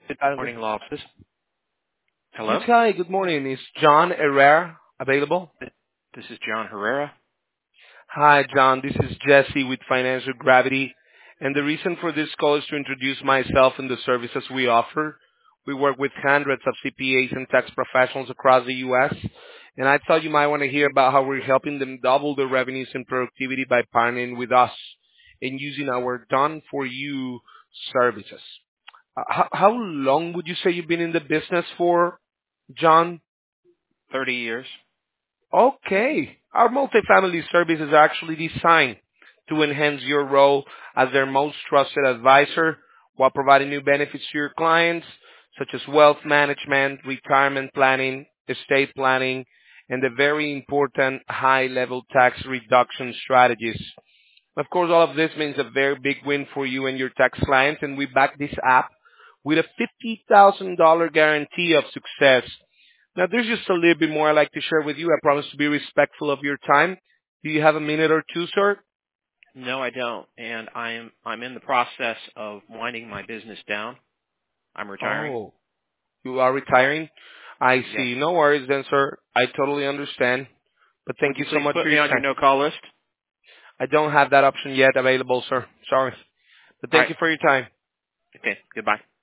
Good Morning Law Office. Yes, Hello? hi, good morning. Is John Herrera available? This is John Herrera. Hi, John. This is Jesse with Financial Gravity. And the reason for this call is to introduce myself and the services we offer. We work with hundreds of CPAs and tax professionals across the U.S. And I thought you might want to hear about how we're helping them double their revenues and productivity by partnering with us and using our done-for-you services. How long would you say you've been in the business for, John? 30 years. Okay. Our multifamily service is actually designed to enhance your role as their most trusted advisor while providing new benefits to your clients, such as wealth management, retirement planning, estate planning, and the very important high-level tax reduction strategies. Of course, all of this means a very big win for you and your tax clients, and we back this app with a $50,000 guarantee of success. Now, there's just a little bit more I'd like to share with you. I promise to be respectful of your time. Do you have a minute or two, sir? No, I don't. And I'm in the process of winding my business down. I'm retiring. Oh, you are retiring? I Yes. see. No worries then, sir. I totally understand. But Would thank you you so please much put for me your on your time. no-call list? I don't have that option yet available, sir. Sorry. But All thank right. you for your time. Okay. Goodbye.